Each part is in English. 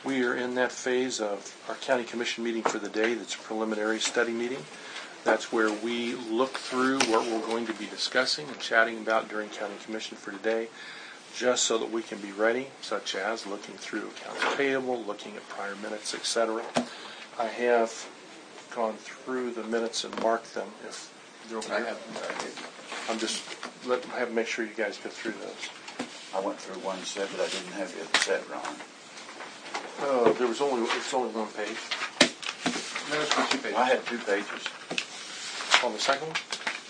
We are in that phase of our county commission meeting for the day. That's a preliminary study meeting. That's where we look through what we're going to be discussing and chatting about during county commission for today, just so that we can be ready, such as looking through accounts payable, looking at prior minutes, etc. I have gone through the minutes and marked them. If they're over here. I'm just I have to make sure you guys go through those. I went through one set, but I didn't have the other set wrong. It's only one page. No, it's 2 pages. I had 2 pages. On the second one?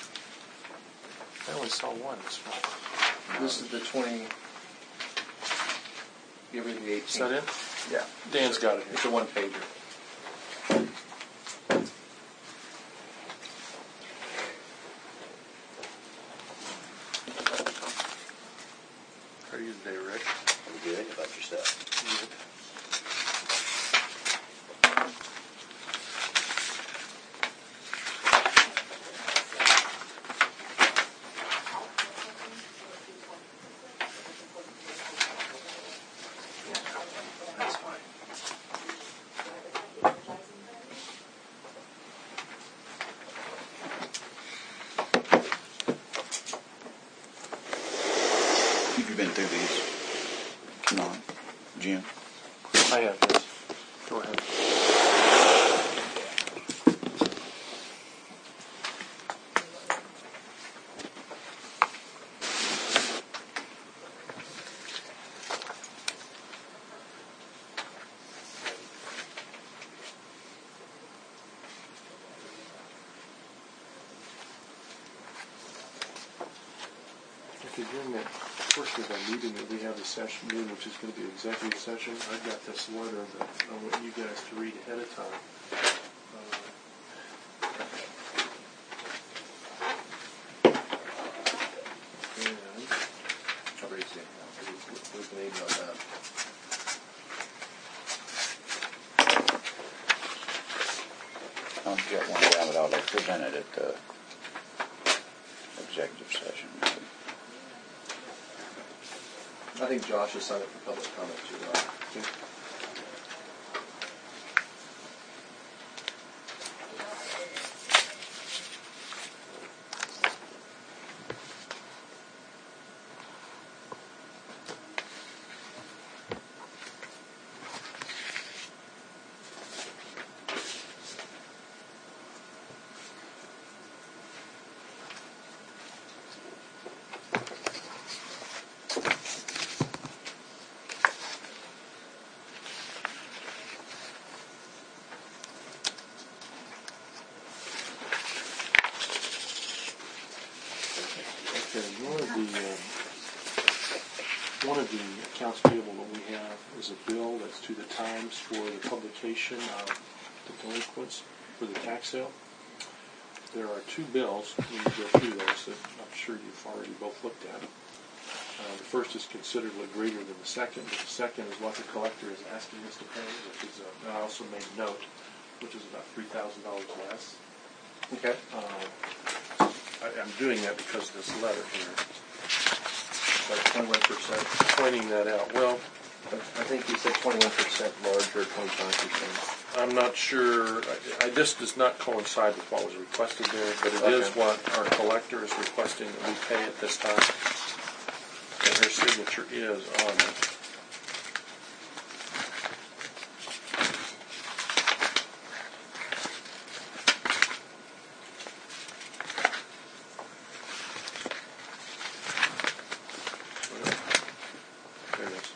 I only saw one this morning. This is the 20. You read the 18. Is that it? Yeah. Dan's got it here. It's a 1-pager. How are you today, Rick? I'm good. How about yourself? Good. That's fine. Have you been through these? Come on, Jim. I have this. Go ahead. Okay, during that portion of our meeting that we have a session in, which is going to be executive session, I've got this letter that I want you guys to read ahead of time. And I'll read it. We can email that. I'll get one down, but I'll present it at the executive session. I think Josh has signed up for public comment too. okay, one of the accounts payable that we have is a bill that's to the Times for the publication of the delinquents for the tax sale. There are 2 bills, when you go through those, that I'm sure you've already both looked at. The first is considerably greater than the second, but the second is what the collector is asking us to pay, which is, I also made a note, which is about $3,000 less. Okay. I'm doing that because of this letter here, Like 21%. pointing that out. Well, I think you said 21% larger, 25%. I'm not sure. This does not coincide with what was requested there, but it is what our collector is requesting that we pay at this time. And her signature is on it. There it is.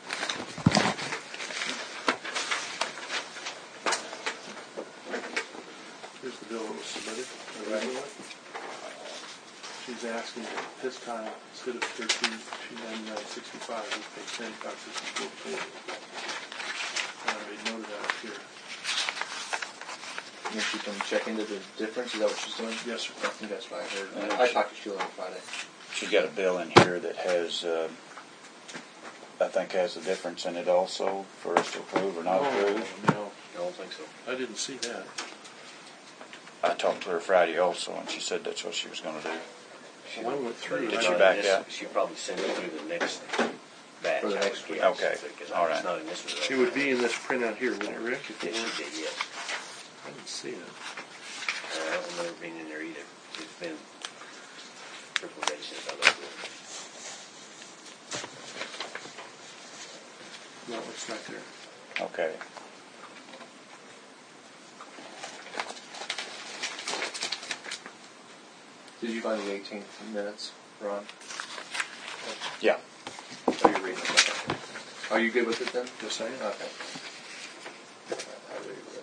Here's the bill that was submitted originally. She's asking that this time, instead of $13,299.65, we pay $10,564.40. And I made note of that up here. And she can check into the difference. Is that what she's doing? Yes, sir. I think that's what I heard. I talked to Sheila on Friday. She's got a bill in here that has, I think has a difference in it also for us to approve or not approve. No, I don't think so. I didn't see that. I talked to her Friday also, and she said that's what she was going to do. Well, I went through. Did she back out? She probably sent it through the next batch. For the I would next guess, one. Okay. Because All it's right. not in this one. It would be in this printout here, wouldn't it, Rick? If it Yes, were? you did, yes. I didn't see it. I don't remember being in there either. It's been triple days since I looked at it. No, it's not there. Okay. Did you find the 18 minutes, Ron? Yeah. Oh, you're reading it. Okay. Are you good with it then? Yes, I am. Okay. I already read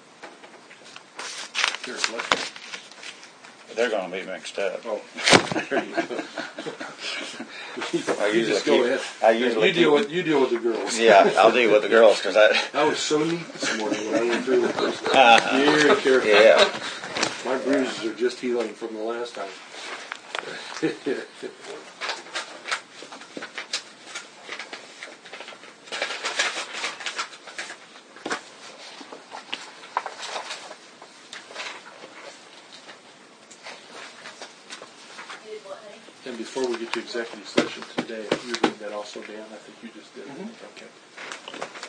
those. Here's what? They're gonna be mixed up. Oh, there you go. I You usually just go keep- ahead. I usually you deal with the girls. Yeah, I'll deal with the girls because I was so neat this morning when I went through with those. Uh-huh. Very careful. yeah. My bruises are just healing from the last time. And before we get to executive session today, you read that also, Dan? I think you just did. Okay.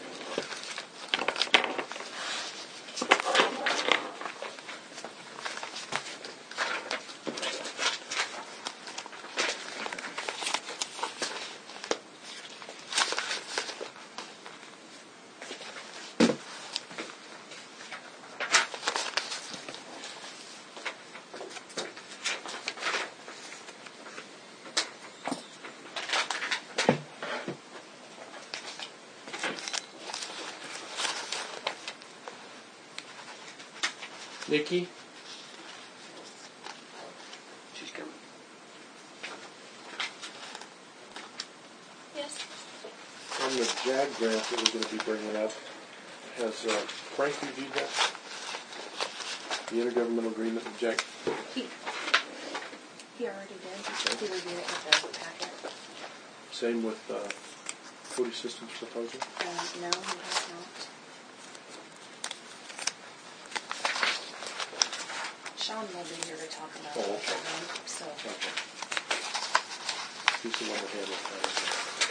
Nikki? She's coming. Yes. On the JAG grant that we're going to be bringing up, has Frank reviewed that? The intergovernmental agreement with JAG? He already did. He reviewed it with the packet. Same with Cody Systems proposal? No, he has not. Sean will be here to talk about Oh, it. okay. So, Okay. He's the one that handles that.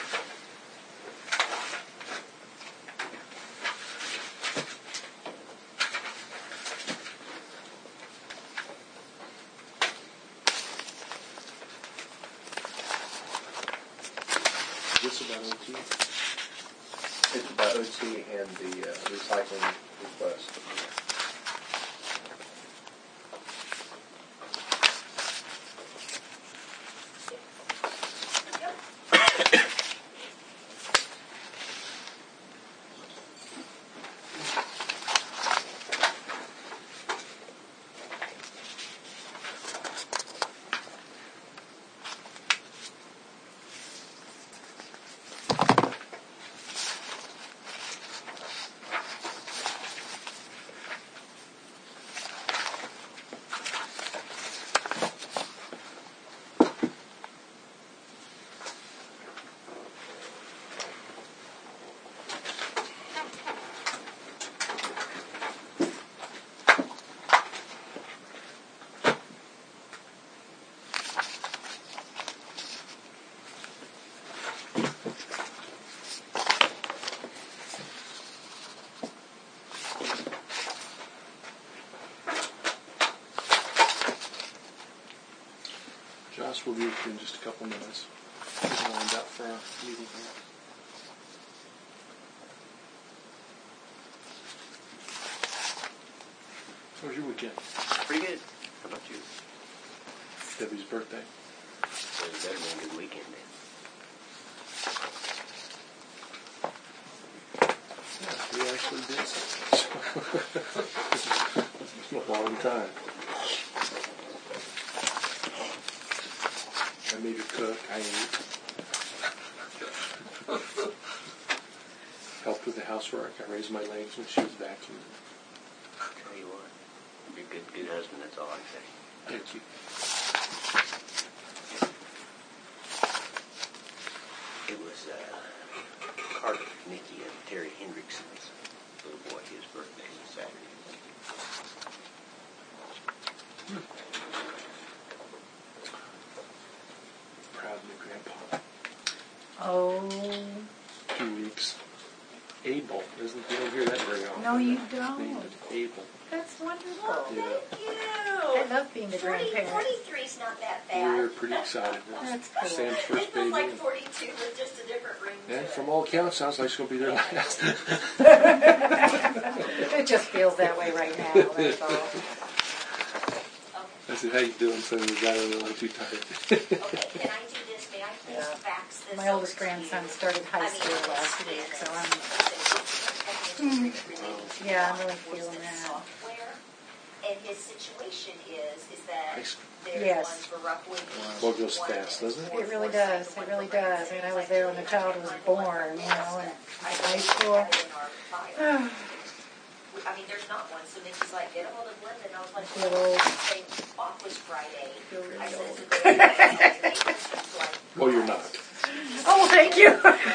Is this about OT? It's about OT and the recycling request. Josh will be with you in just a couple minutes. He's lined up for our meeting here. How was your weekend? Pretty good. How about you? Debbie's birthday. So it better been a good weekend then. Yeah, we actually did something. It's been a long time. I made her cook. I ate. Helped with the housework. I raised my legs when she was vacuuming. Tell you what, you're a good husband, that's all I can say. Thank you. It was Carter, Nicky, and Terry Hendrickson's little boy, his birthday was Saturday. Proud of me, Grandpa. oh You don't hear that very often. No, you Being don't. able. That's wonderful. Oh, Yeah. thank you. I love being the grandparent. 43's not that We're bad. pretty excited. That's cool. Sam's It first feels baby. like 42 with just a different ring to And it. from all accounts, sounds like it's going to be their last. It just feels that way right now, that's all. I said, how you doing? So the guy was really too tired. Okay, can I do this? May I please Yeah. fax this My over oldest to you? grandson started high school last week, so yeah, I'm really feeling that. Software, and his situation is that Nice. there's Yes. one for Rockwood Beach. Well, it goes one fast, doesn't it? It really does, it really does. I mean, I was there when the child was born, you know, in high school. I mean, there's not one, so Nikki's like, get a hold of Linda, and I was like, Feel old. say, off was Friday. Feel really I said, old. so like, Well, you're not. Oh, thank you.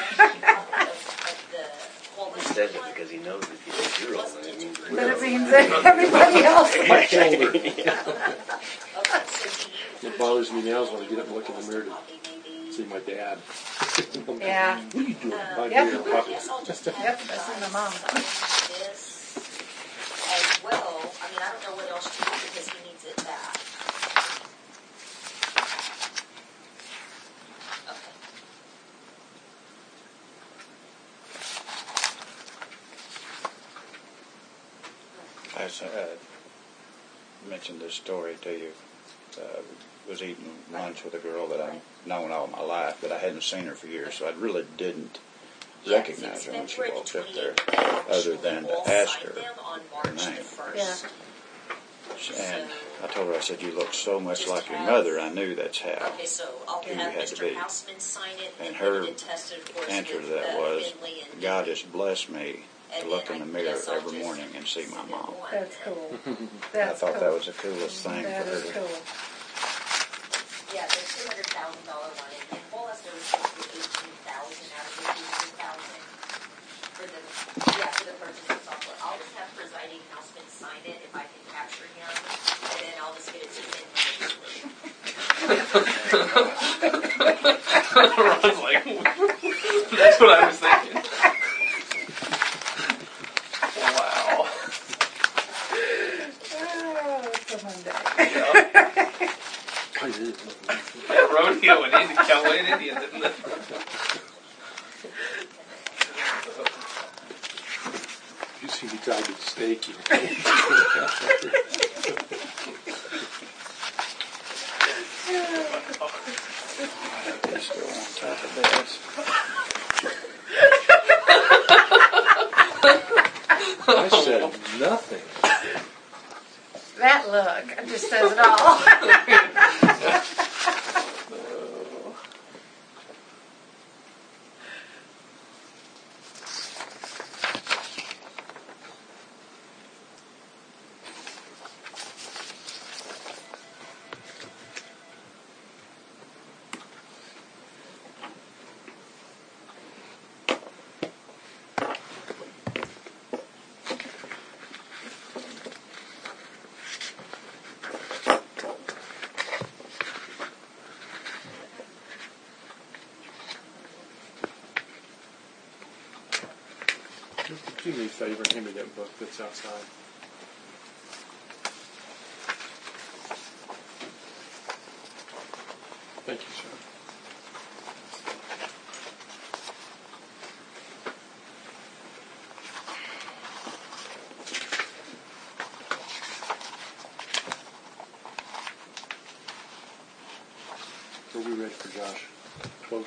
He says it because he knows if you're old. But it means that everybody else Much older. Okay, so do you? What bothers me now is when I get up and look in the mirror to see my dad. Yeah. What are you doing? My Yep. dear puppy. Yes, I'll just have Yep, you I see my guys mom. sign this as well. I mean, I don't know what else to do because he needs it back. Okay. I mentioned this story to you. Was eating lunch with a girl that I've known all my life, but I hadn't seen her for years, so I really didn't recognize her when she walked up there, other than to ask her her name. Yeah. And I told her, I said, you look so much like your mother, I knew that's how. Okay, so I'll You have had to Mr. be. Houseman sign it. And then her get it tested, of course, answer to with, that was, Finley and God Nikki. has blessed me to And look then in the I mirror guess I'll every just morning and see my send mom. it one. That's cool. I That's thought cool. that was the coolest thing for That her is to cool. Yeah, the $200,000 one, and Paul has to receive $18,000 out of the $18,000 for the purchase of software. I'll just have presiding houseman sign it if I can capture him, and then I'll just get it to him immediately. Ron's like, that's what I was thinking. Wow. Oh, it's a Monday. I did. That rodeo in India, Callaway in India, didn't it? You see me tied to the stake. He's still on top of this. I said nothing. That look just says it all. Do me a favor and hand me that book that's outside. Thank you, sir. Are we ready for Josh? Close.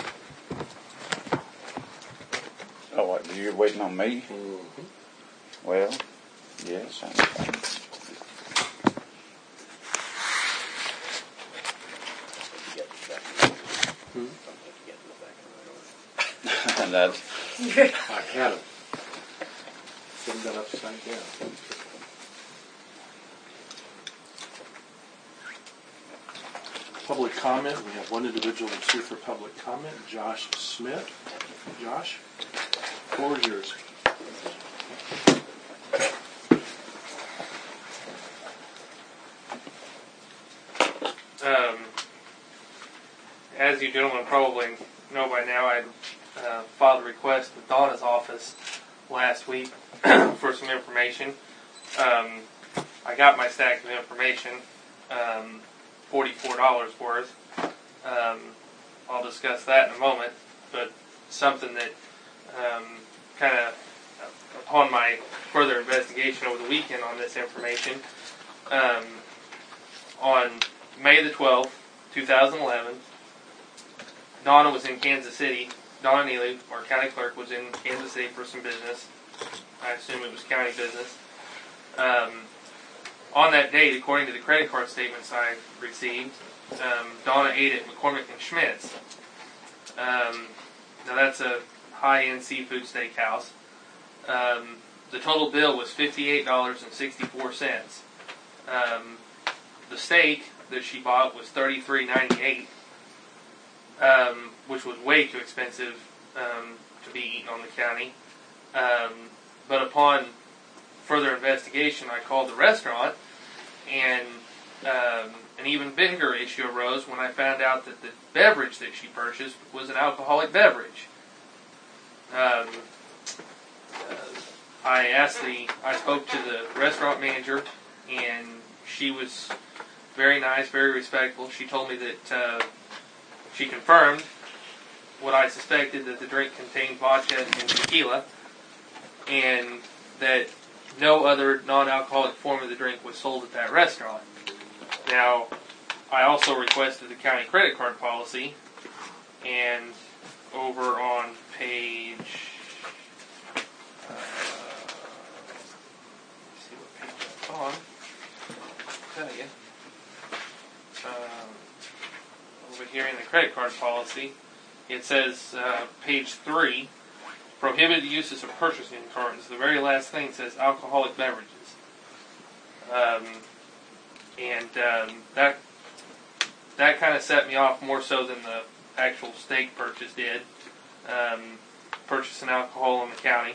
Oh, what, you're waiting on me? Mm-hmm. Well, yes, I'm fine. And that, I had him. Put that upside down. Public comment. We have one individual that's here for public comment, Josh Smith. Josh, floor is yours. As you gentlemen probably know by now, I filed a request with Donna's office last week for some information. I got my stack of information, $44 worth. I'll discuss that in a moment, but something that kind of, upon my further investigation over the weekend on this information, on May the 12th, 2011, Donna was in Kansas City. Donna Neely, our county clerk, was in Kansas City for some business. I assume it was county business. On that date, according to the credit card statements I received, Donna ate at McCormick and Schmidt's. Now that's a high-end seafood steakhouse. The total bill was $58.64. The steak that she bought was $33.98, which was way too expensive to be eaten on the county. But upon further investigation, I called the restaurant, and an even bigger issue arose when I found out that the beverage that she purchased was an alcoholic beverage. I spoke to the restaurant manager, and she was very nice, very respectful. She told me that she confirmed what I suspected, that the drink contained vodka and tequila, and that no other non-alcoholic form of the drink was sold at that restaurant. Now, I also requested the county credit card policy, and over on page, let's see what page that's on, I'll tell you. Over here in the credit card policy, it says, page 3, prohibited uses of purchasing cards. The very last thing says alcoholic beverages. That kind of set me off more so than the actual steak purchase did. Purchasing alcohol in the county.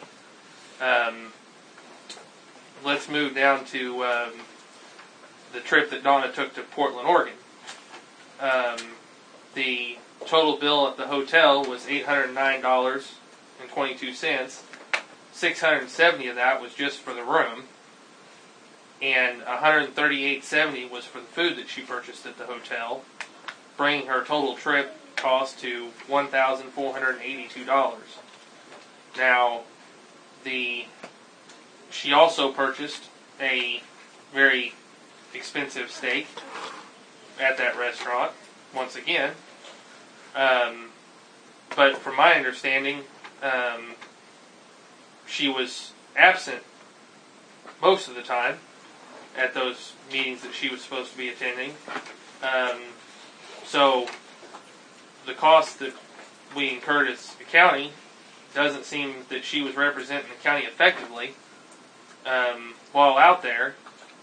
Let's move down to the trip that Donna took to Portland, Oregon. The total bill at the hotel was $809.22. $670 of that was just for the room, and $138.70 was for the food that she purchased at the hotel, bringing her total trip cost to $1,482. Now, she also purchased a very expensive steak at that restaurant, once again. But from my understanding, she was absent most of the time at those meetings that she was supposed to be attending. So the cost that we incurred as a county doesn't seem that she was representing the county effectively while out there.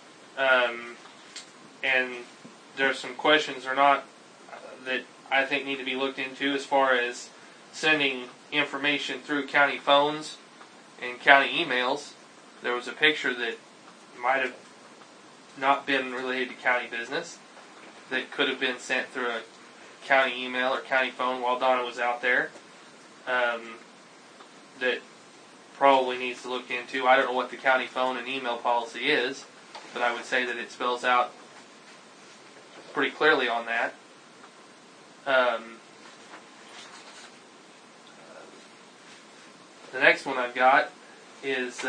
And there's some questions or not that I think need to be looked into as far as sending information through county phones and county emails. There was a picture that might have not been related to county business that could have been sent through a county email or county phone while Donna was out there, that probably needs to look into. I don't know what the county phone and email policy is, but I would say that it spells out pretty clearly on that. The next one I've got is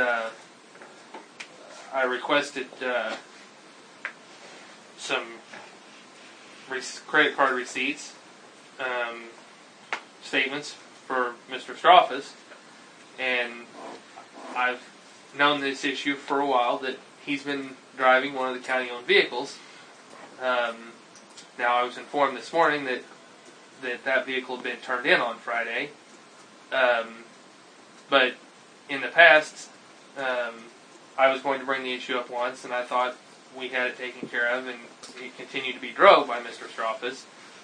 I requested some credit card receipts, statements for Mr. Straffas, and I've known this issue for a while, that he's been driving one of the county-owned vehicles. Now, I was informed this morning that vehicle had been turned in on Friday. But in the past, I was going to bring the issue up once, and I thought we had it taken care of, and it continued to be drove by Mr. Straffas.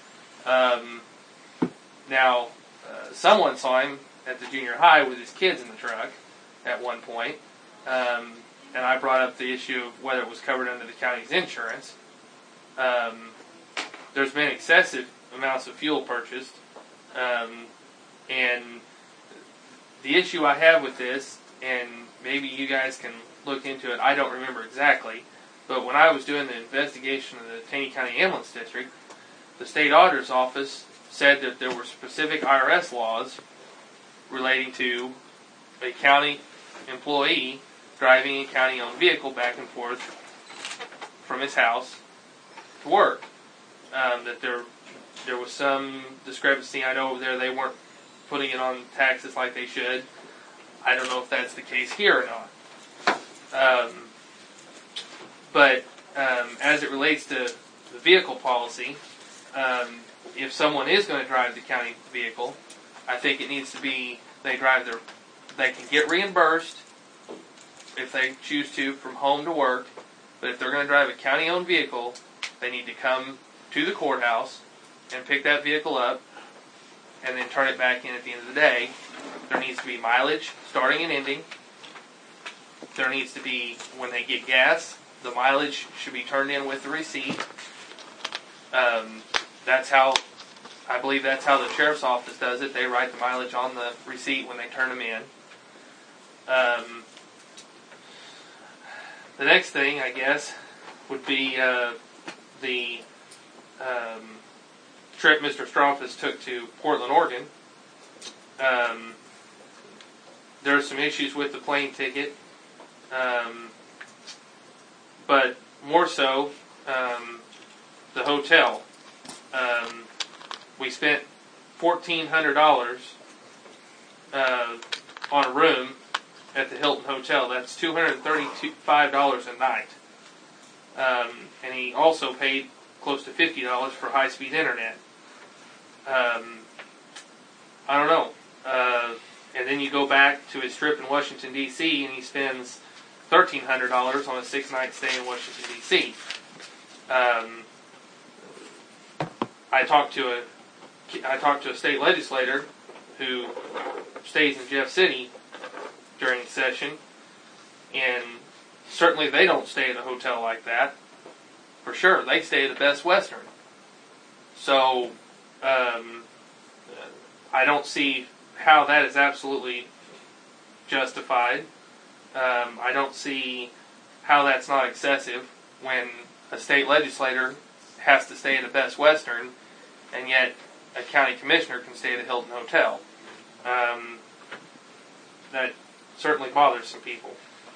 Now, someone saw him at the junior high with his kids in the truck at one point, and I brought up the issue of whether it was covered under the county's insurance. There's been excessive amounts of fuel purchased, and the issue I have with this, and maybe you guys can look into it. I don't remember exactly, but when I was doing the investigation of the Taney County Ambulance District, the state auditor's office said that there were specific IRS laws relating to a county employee driving a county-owned vehicle back and forth from his house to work. That there was some discrepancy. I know over there they weren't putting it on taxes like they should. I don't know if that's the case here or not. But as it relates to the vehicle policy, if someone is going to drive the county vehicle, I think it needs to be they can get reimbursed if they choose to from home to work. But if they're going to drive a county-owned vehicle, they need to come to the courthouse and pick that vehicle up and then turn it back in at the end of the day. There needs to be mileage starting and ending. There needs to be, when they get gas, the mileage should be turned in with the receipt. I believe that's how the sheriff's office does it. They write the mileage on the receipt when they turn them in. The next thing, I guess, would be the trip Mr. Strophus took to Portland, Oregon. There are some issues with the plane ticket, but more so the hotel. We spent $1,400 on a room at the Hilton Hotel. That's $235 a night. And he also paid close to $50 for high-speed internet. I don't know. And then you go back to his trip in Washington, D.C., and he spends $1,300 on a 6-night stay in Washington, D.C. I talked to a state legislator who stays in Jeff City during the session, and certainly they don't stay at a hotel like that. For sure, they stay at the Best Western. So, I don't see how that is absolutely justified. I don't see how that's not excessive when a state legislator has to stay at a Best Western, and yet a county commissioner can stay at a Hilton Hotel. That certainly bothers some people.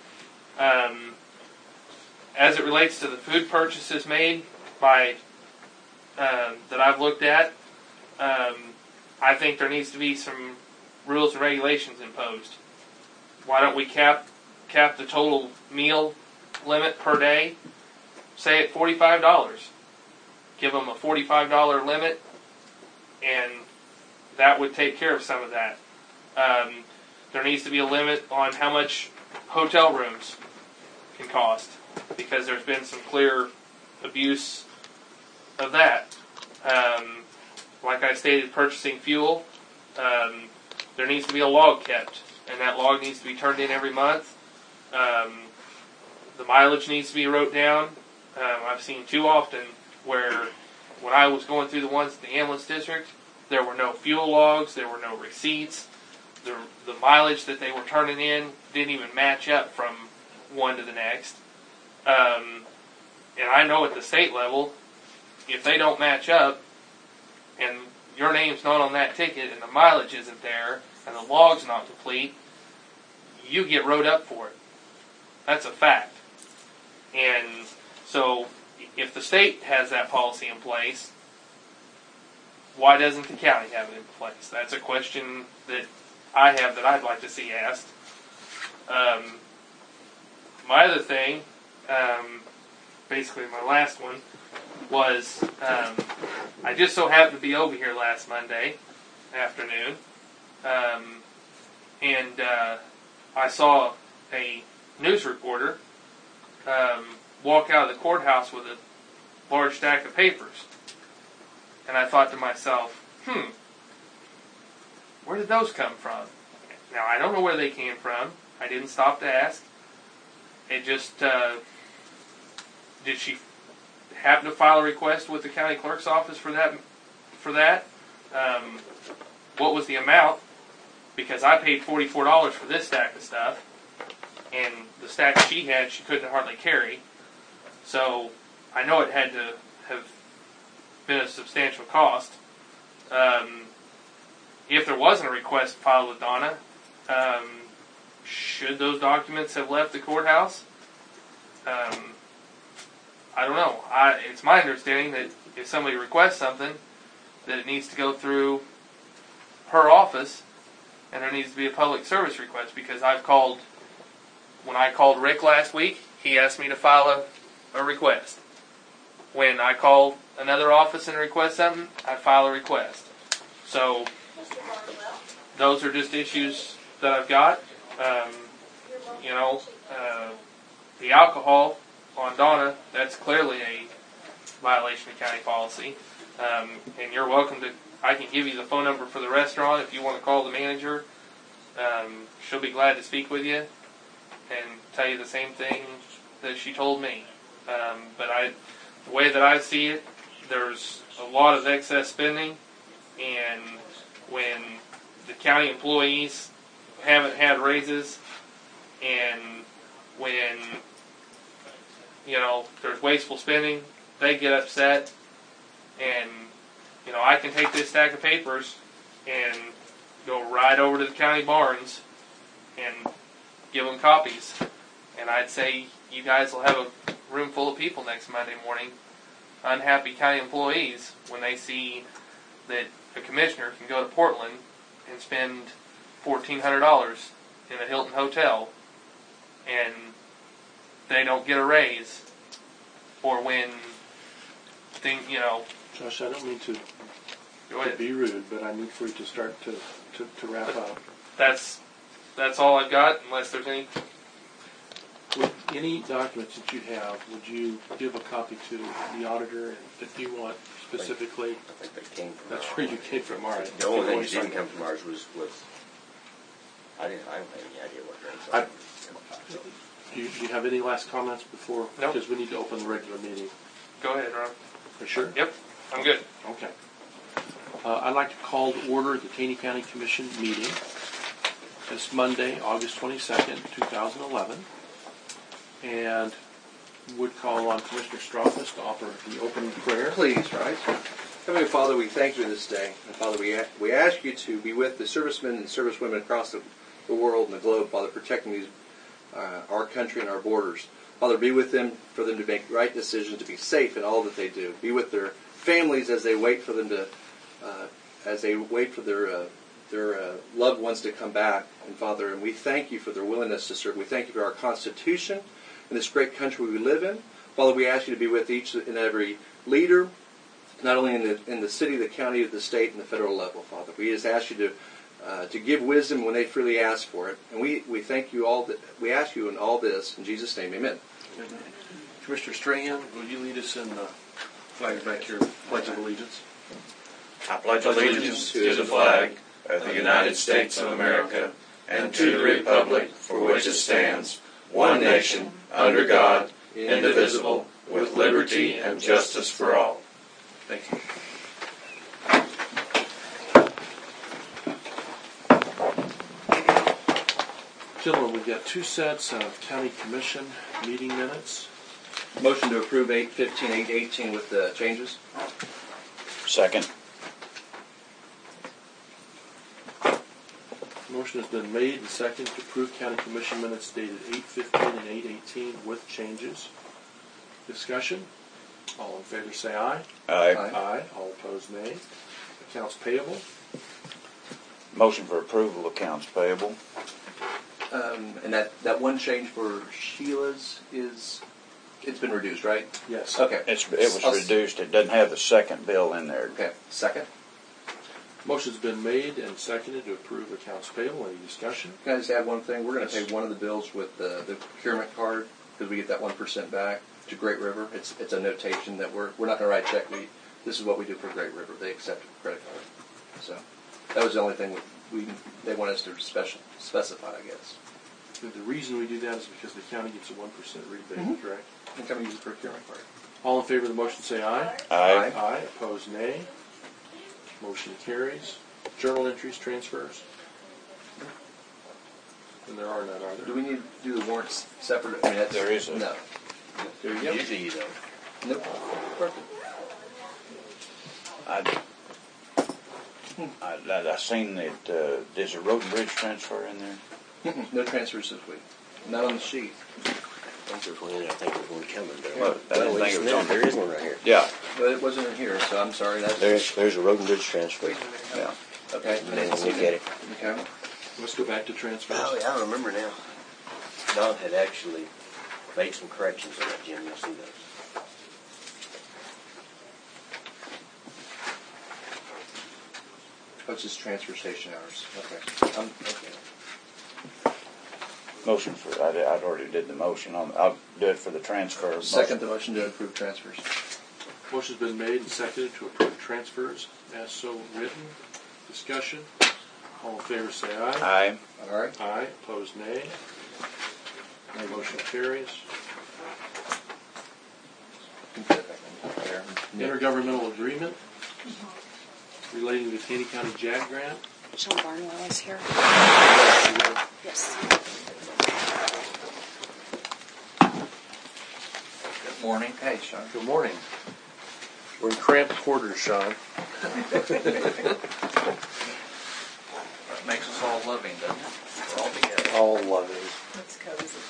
As it relates to the food purchases made by that I've looked at, I think there needs to be some rules and regulations imposed. Why don't we cap the total meal limit per day, say at $45? Give them a $45 limit, and that would take care of some of that. There needs to be a limit on how much hotel rooms can cost, because there's been some clear abuse of that. Like I stated, purchasing fuel, there needs to be a log kept, and that log needs to be turned in every month. The mileage needs to be wrote down. I've seen too often where when I was going through the ones at the ambulance district, there were no fuel logs, there were no receipts. The mileage that they were turning in didn't even match up from one to the next. And I know at the state level, if they don't match up, and your name's not on that ticket, and the mileage isn't there, and the log's not complete, you get wrote up for it. That's a fact. And so, if the state has that policy in place, why doesn't the county have it in place? That's a question that I have that I'd like to see asked. My other thing, basically my last one, was I just so happened to be over here last Monday afternoon, and I saw a news reporter walk out of the courthouse with a large stack of papers. And I thought to myself, where did those come from? Now, I don't know where they came from. I didn't stop to ask. It just, did she happen to file a request with the county clerk's office for that? What was the amount? Because I paid $44 for this stack of stuff. and the stack she had, she couldn't hardly carry. So I know it had to have been a substantial cost. If there wasn't a request filed with Donna, should those documents have left the courthouse? I don't know. It's my understanding that if somebody requests something, that it needs to go through her office, and there needs to be a public service request, because when I called Rick last week, he asked me to file a request. When I call another office and request something, I file a request. So those are just issues that I've got. The alcohol on Donna, that's clearly a violation of county policy. And you're welcome to, I can give you the phone number for the restaurant if you want to call the manager. She'll be glad to speak with you and tell you the same thing that she told me. But the way that I see it, there's a lot of excess spending, and when the county employees haven't had raises, and when there's wasteful spending, they get upset. And I can take this stack of papers and go right over to the county barns and give them copies, and I'd say you guys will have a room full of people next Monday morning, unhappy county employees, when they see that a commissioner can go to Portland and spend $1,400 in a Hilton hotel and they don't get a raise, or when Josh, I don't mean to be rude, but I need for you to start to wrap up. That's all I've got, unless there's any. With any documents that you have, would you give a copy to the auditor? If you want specifically, I think they came from that's ours. where you came from. All right. The only thing that didn't come from ours was I don't have any idea what drinks. Do you have any last comments before? No. Because we need to open the regular meeting. Go ahead, Ron. For sure? Yep, I'm good. Okay. I'd like to call to order the Taney County Commission meeting this Monday, August 22nd, 2011. And would call on Commissioner Strauss to offer the opening prayer. Please, right? Heavenly Father, we thank you this day. And Father, we ask you to be with the servicemen and servicewomen across the world and the globe, Father, protecting our country and our borders. Father, be with them, for them to make right decisions, to be safe in all that they do. Be with their families as they wait for them their loved ones to come back. And Father, and we thank you for their willingness to serve. We thank you for our Constitution and this great country we live in. Father, we ask you to be with each and every leader, not only in the city, the county, the state, and the federal level, Father. We just ask you to give wisdom when they freely ask for it. And we thank you all that we ask you in all this. In Jesus' name, amen. Amen. Commissioner Strahan, will you lead us in the flag back here, Pledge of Allegiance? I pledge allegiance to the flag of the United States of America and to the republic for which it stands, one nation, under God, indivisible, with liberty and justice for all. Thank you. Gentlemen, we've got two sets of County Commission meeting minutes. Motion to approve 8/15, 8/18 with the changes. Second. Motion has been made and seconded to approve County Commission minutes dated 8/15 and 8/18 with changes. Discussion? All in favor say aye. Aye. Aye. All opposed nay. Accounts payable. Motion for approval of accounts payable. And that one change for Sheila's it's been reduced, right? Yes. Okay. It was reduced. It doesn't have the second bill in there. Okay. Second. Motion's been made and seconded to approve accounts payable. Any discussion? Can I just add one thing? We're going to pay one of the bills with the procurement card because we get that 1% back to Great River. It's a notation that we're not going to write a check. This is what we do for Great River. They accept a credit card. So that was the only thing they want us to specify, I guess. The reason we do that is because the county gets a 1% rebate, correct? And come use the procurement card. All in favor of the motion say aye. Aye. Aye. Opposed nay. Motion carries. Journal entries, transfers. And there are none, are Do there? we need to do the warrants separate? I mean, that's, There is a- no. There you go. Usually you don't. Nope. Perfect. I seen that, there's a road and bridge transfer in there. No transfers this week. Not on the sheet. I think there's one in there. I think there's one coming. But Well, I didn't think it was on there is one right here. Yeah, But it wasn't in here, so I'm sorry. That's There's a road and bridge transfer. yeah. okay. And then look at it. Okay. Let's go back to transfers. Oh, yeah, I remember now. Don had actually made some corrections on that, Jim. You'll see those. What's his transfer station hours? Okay. Okay. Motion for, I'd already did the motion on, I'll do it for the transfer. Second the motion to approve transfers. Motion's been made and seconded to approve transfers as so written. Discussion. All in favor say aye. Aye. All right. Aye. Opposed, nay. Motion carries. There. Intergovernmental agreement relating to Taney County JAG grant. Sean Barnwell is here. Yes. Good morning. Hey, Sean. Good morning. We're in cramped quarters, Sean. That makes us all loving, doesn't it? We're all together. All loving. It's cozy.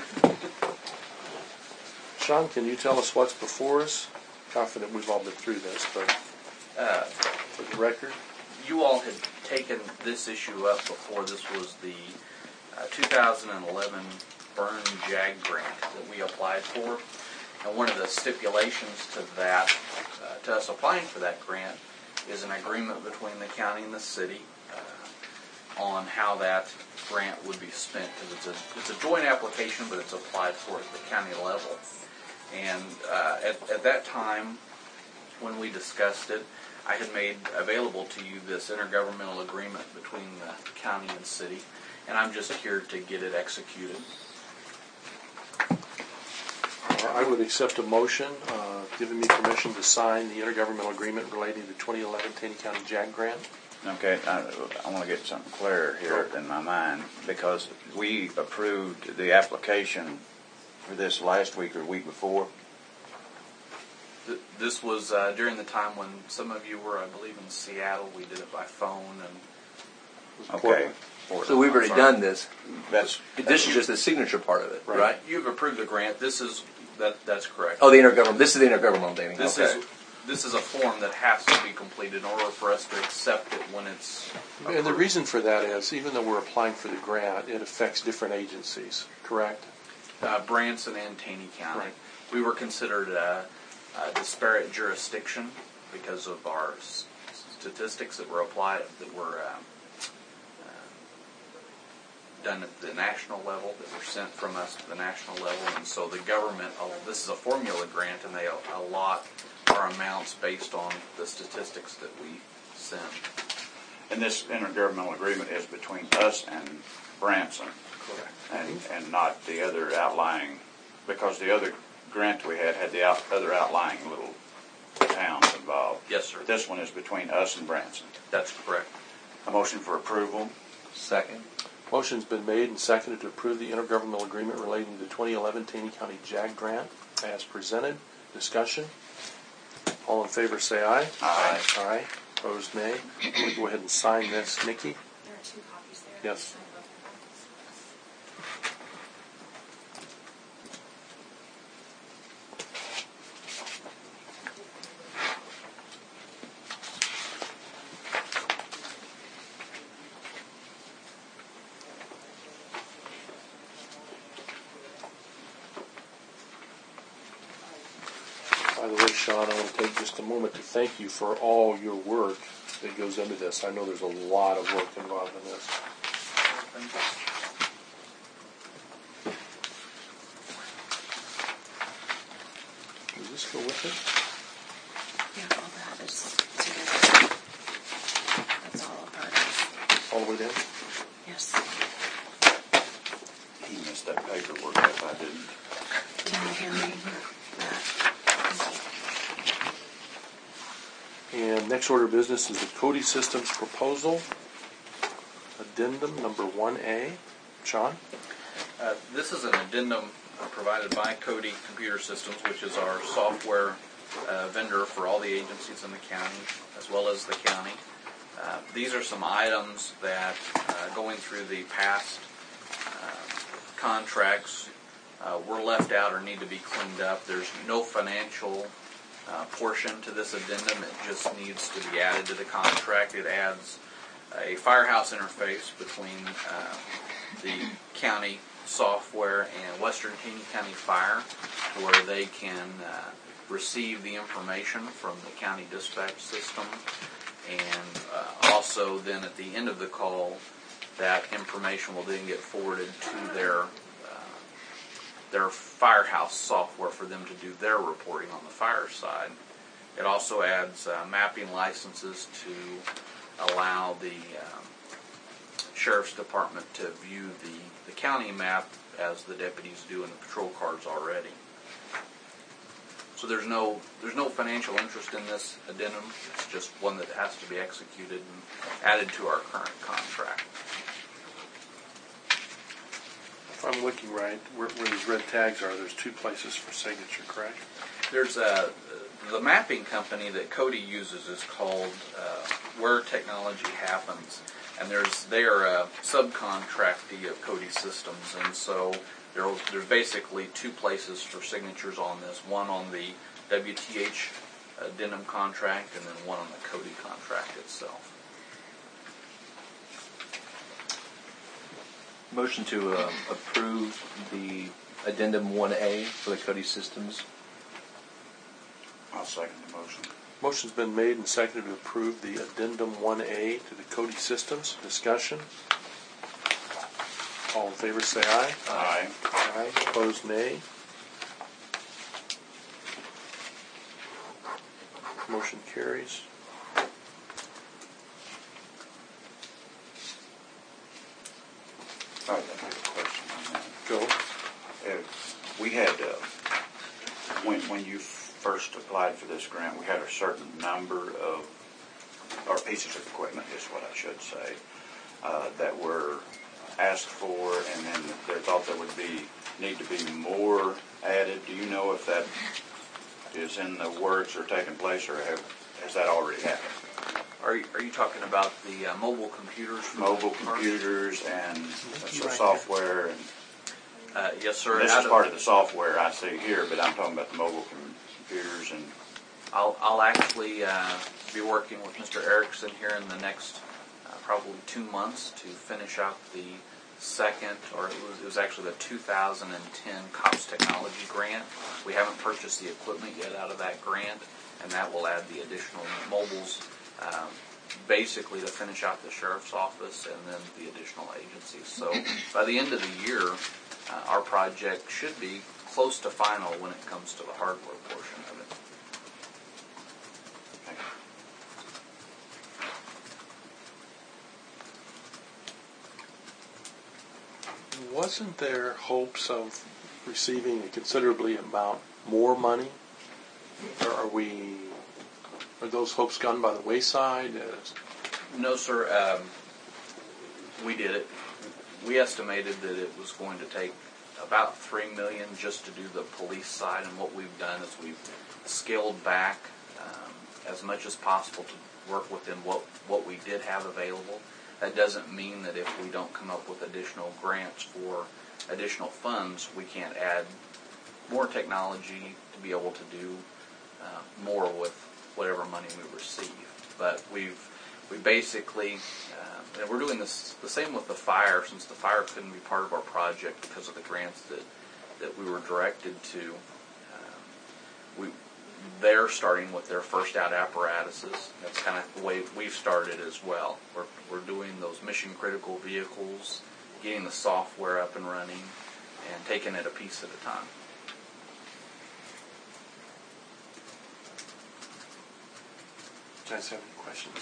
Sean, can you tell us what's before us? Confident we've all been through this, but for the record. You all had taken this issue up before. This was the 2011 Burn JAG grant that we applied for. And one of the stipulations to that, to us applying for that grant, is an agreement between the county and the city on how that grant would be spent. Because it's a joint application, but it's applied for at the county level. And at that time, when we discussed it, I had made available to you this intergovernmental agreement between the county and city, and I'm just here to get it executed. I would accept a motion giving me permission to sign the intergovernmental agreement relating to the 2011 Taney County JAG grant. Okay, I want to get something clear here in my mind, because we approved the application for this last week or week before. This was during the time when some of you were, I believe, in Seattle. We did it by phone. And Okay. So we've already done this. That's This is just the signature part of it, right? You've approved the grant. That's correct. Oh, the intergovernmental. This is the intergovernmental, Danny. This Okay. is a form that has to be completed in order for us to accept it when it's approved. And the reason for that is, even though we're applying for the grant, it affects different agencies, correct? Branson and Taney County. Right. We were considered a disparate jurisdiction because of our statistics that were applied, that were done at the national level, that were sent from us to the national level. And so the government, this is a formula grant, and they allot our amounts based on the statistics that we send. and this intergovernmental agreement is between us and Branson, Correct. and not the other outlying, because the other grant we had the other outlying little towns involved. Yes, sir. This one is between us and Branson. That's correct. A motion for approval. Second. Motion's been made and seconded to approve the intergovernmental agreement relating to the 2011 Taney County JAG grant as presented. Discussion. All in favor say aye. Aye. Aye. Opposed, nay. We'll go ahead and sign this. Nikki? There are 2 copies there. Yes. By the way, Sean, I want to take just a moment to thank you for all your work that goes into this. I know there's a lot of work involved in this. Does this go with it? Yeah, all that is together. That's all a part of. All the way down? Yes. He missed that paperwork if I didn't. Can you hear me? And next order of business is the Cody Systems proposal, addendum number 1A. Sean? This is an addendum provided by Cody Computer Systems, which is our software vendor for all the agencies in the county, as well as the county. These are some items that, going through the past contracts, were left out or need to be cleaned up. There's no financial portion to this addendum. It just needs to be added to the contract. It adds a firehouse interface between the county software and Western King County Fire, where they can receive the information from the county dispatch system, and also then at the end of the call, that information will then get forwarded to their firehouse software for them to do their reporting on the fire side. It also adds mapping licenses to allow the Sheriff's Department to view the county map as the deputies do in the patrol cars already. So there's no financial interest in this addendum. It's just one that has to be executed and added to our current contract. If I'm looking right, where these red tags are, there's two places for signature, correct? There's the mapping company that Cody uses is called Where Technology Happens, and they are a subcontractee of Cody Systems, and so there's basically two places for signatures on this, one on the WTH addendum contract and then one on the Cody contract itself. Motion to approve the addendum 1A for the Cody Systems. I'll second the motion. Motion's been made and seconded to approve the addendum 1A to the Cody Systems. Discussion. All in favor say aye. Aye. Aye. Opposed, nay. Motion carries. I have a question on that. Go. We had, when you first applied for this grant, we had a certain number of, or pieces of equipment is what I should say, that were asked for, and then they thought there would need to be more added. Do you know if that is in the works or taking place, or has that already happened? Are you talking about the mobile computers? Mobile computers and software and. Yes, sir. This is part of the software I see here, but I'm talking about the mobile computers and. I'll actually be working with Mr. Erickson here in the next probably 2 months to finish out the second, or it was actually the 2010 COPS Technology Grant. We haven't purchased the equipment yet out of that grant, and that will add the additional mobiles, basically to finish out the sheriff's office and then the additional agencies. So by the end of the year, our project should be close to final when it comes to the hardware portion of it. Wasn't there hopes of receiving a considerably amount more money? Or are those hopes gone by the wayside? No, sir. We did it. We estimated that it was going to take about $3 million just to do the police side, and what we've done is we've scaled back as much as possible to work within what we did have available. That doesn't mean that if we don't come up with additional grants for additional funds, we can't add more technology to be able to do more with whatever money we receive. But we basically, and we're doing this the same with the fire, since the fire couldn't be part of our project because of the grants that we were directed to. They're starting with their first out apparatuses. That's kind of the way we've started as well. We're doing those mission critical vehicles, getting the software up and running, and taking it a piece at a time. Do you guys have any questions?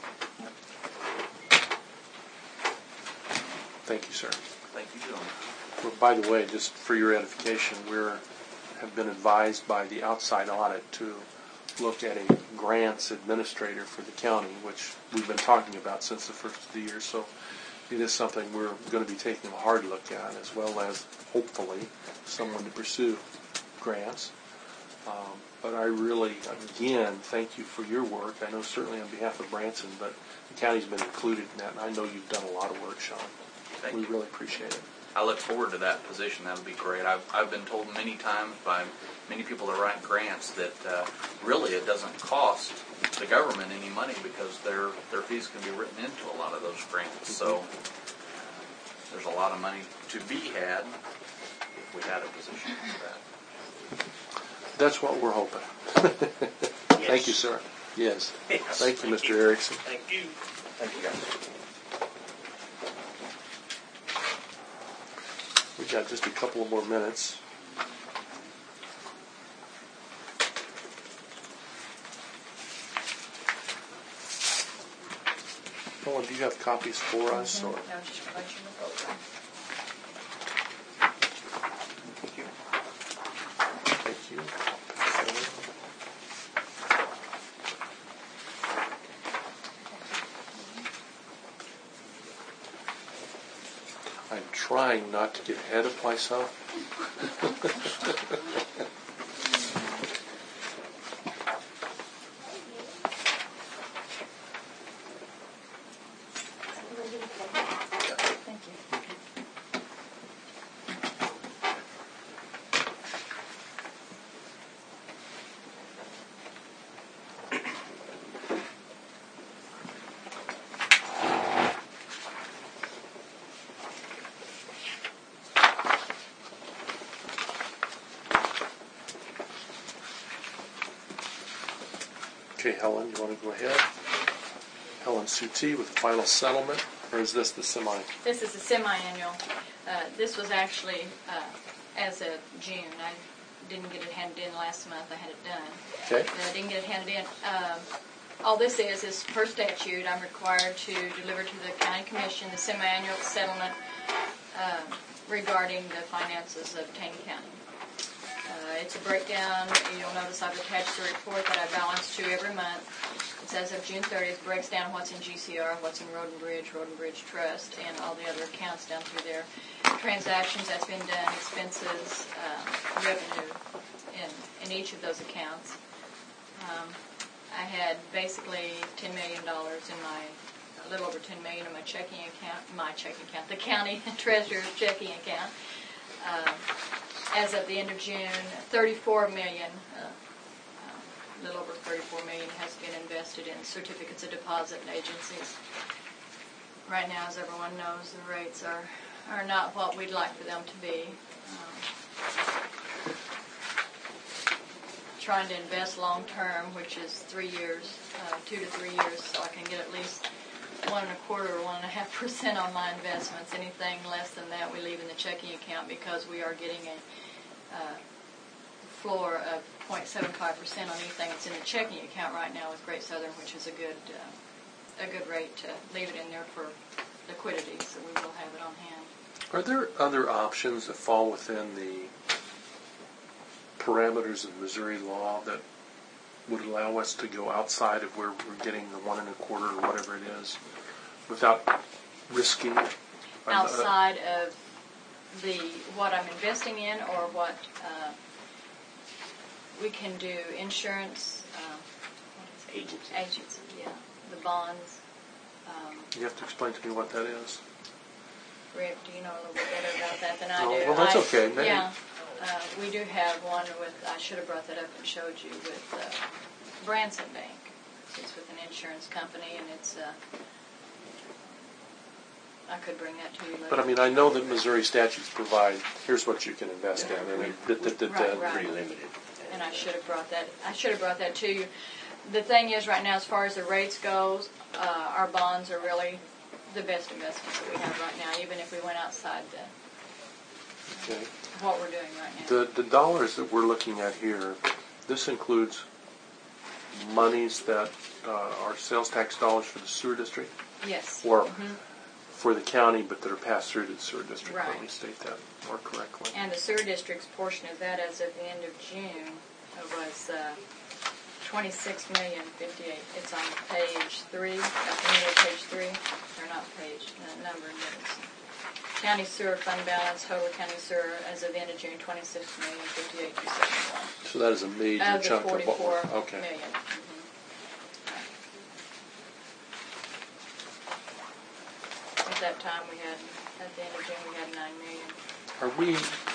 Thank you, sir. Thank you, gentlemen. Well, by the way, just for your edification, have been advised by the outside audit to look at a grants administrator for the county, which we've been talking about since the first of the year. So it is something we're going to be taking a hard look at, as well as hopefully someone to pursue grants. But I really, again, thank you for your work. I know certainly on behalf of Branson, but the county's been included in that, and I know you've done a lot of work, Sean. Thank We you. really appreciate it. I look forward to that position. That'll be great. I've been told many times by many people that write grants that really it doesn't cost the government any money because their fees can be written into a lot of those grants. So there's a lot of money to be had if we had a position like that. That's what we're hoping. Thank you, sir. Yes. Thank you, Mr. Erickson. Thank you. Thank you, guys. We've got just a couple of more minutes. Nolan, do you have copies for us? Or? No, just a bunch in the folder. Thank you. Thank you. I'm trying not to get ahead of myself. Thank you. Okay, Helen, you want to go ahead? Helen Suti with the final settlement, or is this the semi? This is a semi-annual. This was actually as of June. I didn't get it handed in last month. I had it done. Okay. But I didn't get it handed in. All this is per statute, I'm required to deliver to the county commission the semi-annual settlement regarding the finances of Taney County. It's a breakdown. You'll notice I've attached a report that I balance to every month. It's as of June 30th, breaks down what's in GCR, what's in Road and Bridge Trust, and all the other accounts down through there. Transactions that's been done, expenses, revenue in each of those accounts. I had basically $10 million in a little over $10 million in my checking account, the county treasurer's checking account. As of the end of June, $34 million, a little over $34 million has been invested in certificates of deposit and agencies. Right now, as everyone knows, the rates are not what we'd like for them to be. Trying to invest long term, which is 3 years, 2 to 3 years, so I can get at least 1.25% or 1.5% on my investments. Anything less than that, we leave in the checking account because we are getting a floor of 0.75% on anything that's in the checking account right now with Great Southern, which is a good rate to leave it in there for liquidity, so we will have it on hand. Are there other options that fall within the parameters of Missouri law that would allow us to go outside of where we're getting the 1.25% or whatever it is, without risking? Outside of what I'm investing in, or what we can do, insurance, agency, yeah, the bonds. You have to explain to me what that is. Rick, do you know a little bit better about that than I No, do? well, that's okay. Yeah, we do have one with, I should have brought that up and showed you, with Branson Bank. It's with an insurance company, and it's, I could bring that to you later. But I mean, I know that Missouri statutes provide, here's what you can invest in, and Right. Pretty limited. And I should have brought that to you. The thing is, right now, as far as the rates goes, our bonds are really the best investments that we have right now, even if we went outside what we're doing right now. The dollars that we're looking at here, this includes monies that are sales tax dollars for the sewer district? Yes. Or for the county, but that are passed through to the sewer district. Right. Let me state that more correctly. And the sewer district's portion of that, as of the end of June, was $26,058,000. It's on page 3, at the middle of page 3, or not page, number minutes. County sewer fund balance, total county sewer as of end of June, $26,058,271. So that is a major Of the chunk of what 44 we're, okay. million. At that time, at the end of June, we had 9 million. Are we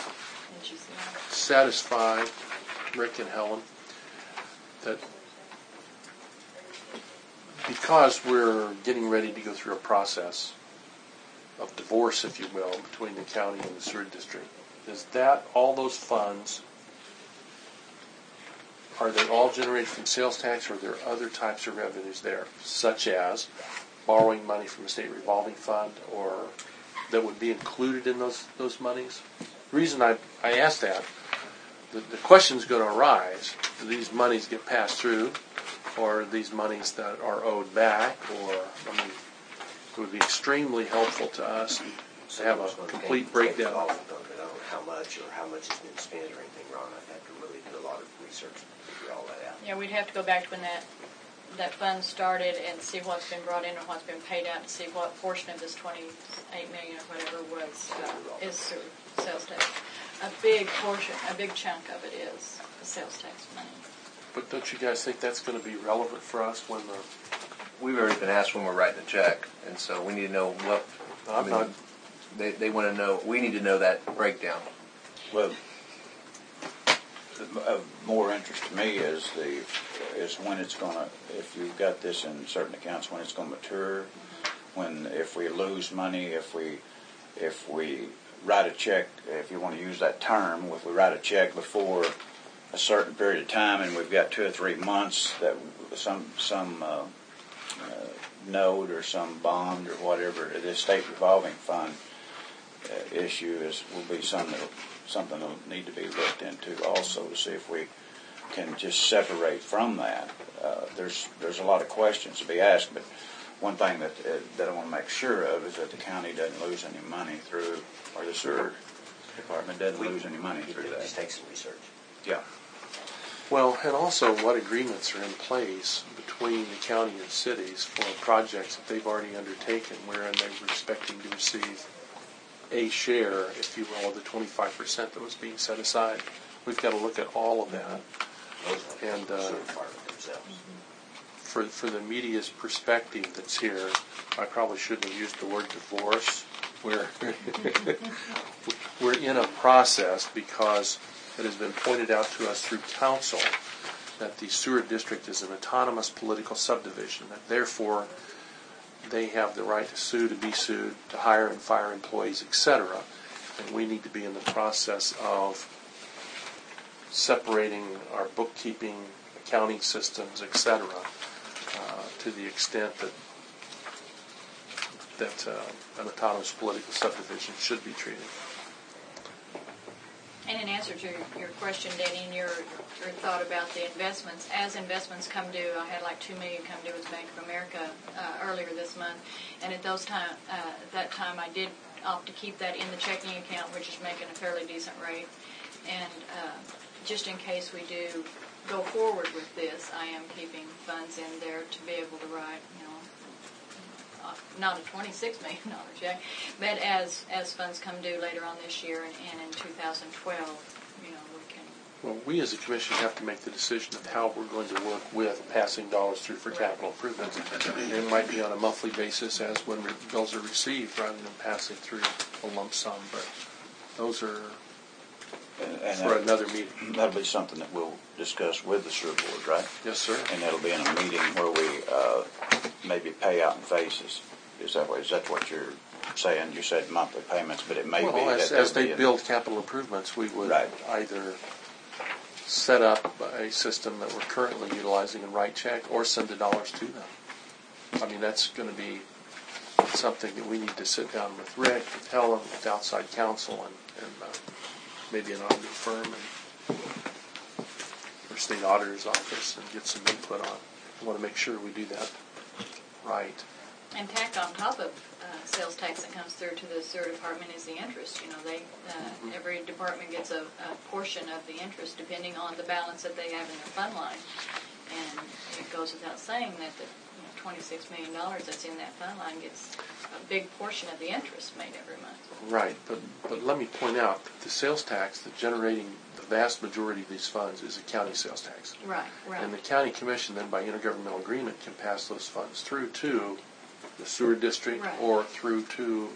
satisfied, Rick and Helen, that because we're getting ready to go through a process of divorce, if you will, between the county and the sewer district, is that all those funds, are they all generated from sales tax, or are there other types of revenues there, such as borrowing money from the state revolving fund, or that would be included in those monies? The reason I ask that, the question is going to arise: do these monies get passed through, or are these monies that are owed back? Or, I mean, it would be extremely helpful to us to have a complete breakdown. I don't know how much has been spent or anything, Ron. I'd have to really do a lot of research to figure all that out. Yeah, we'd have to go back to when that fund started and see what's been brought in and what's been paid out, and see what portion of this $28 million or whatever is sales tax. A big portion, a big chunk of it is the sales tax money. But don't you guys think that's going to be relevant for us when We've already been asked when we're writing a check, and so we need to know what. They want to know. We need to know that breakdown. Well, of more interest to me is when it's going to, if you've got this in certain accounts, when it's going to mature, if we lose money, if we write a check, if you want to use that term, if we write a check before a certain period of time and we've got 2 or 3 months that some note or some bond or whatever, this state revolving fund issue will be something that'll need to be looked into also, to see if we can just separate from that. There's a lot of questions to be asked, but one thing that I want to make sure of is that the county doesn't lose any money through, or the sewer department doesn't lose any money through that. Just take some research. Yeah. well, and also what agreements are in place between the county and cities for projects that they've already undertaken, wherein they were expecting to receive a share, if you will, of the 25% that was being set aside. We've got to look at all of that. And for the media's perspective that's here, I probably shouldn't have used the word divorce. We're in a process because it has been pointed out to us through council that the sewer district is an autonomous political subdivision, that therefore they have the right to sue, to be sued, to hire and fire employees, etc. And we need to be in the process of separating our bookkeeping, accounting systems, etc., to the extent that an autonomous political subdivision should be treated. And in answer to your question, Danny, and your thought about the investments, as investments come due, I had like $2 million come due with Bank of America earlier this month, and at that time I did opt to keep that in the checking account, which is making a fairly decent rate. And just in case we do go forward with this, I am keeping funds in there to be able to write, not a $26 million check, but as funds come due later on this year and in 2012, we can. Well, we as a commission have to make the decision of how we're going to work with passing dollars through for capital improvements. And it might be on a monthly basis as when bills are received rather than passing through a lump sum. But those are for another meeting. That'll be something that we'll discuss with the sewer board, right? Yes, sir. And that'll be in a meeting where we maybe pay out in phases. Is that what you're saying? You said monthly payments, but it may be that as they build capital improvements, we would either set up a system that we're currently utilizing and write check, or send the dollars to them. I mean, that's going to be something that we need to sit down with Rick, with Helen, with outside counsel, and maybe an auditing firm or state auditor's office, and get some input on. I want to make sure we do that right. And tacked on top of sales tax that comes through to the sewer department is the interest. Every department gets a portion of the interest depending on the balance that they have in their fund line. And it goes without saying that the $26 million that's in that fund line gets a big portion of the interest made every month. Right, but let me point out that the sales tax that's generating the vast majority of these funds is a county sales tax. Right, right. And the county commission then by intergovernmental agreement can pass those funds through to the sewer district Right. or through to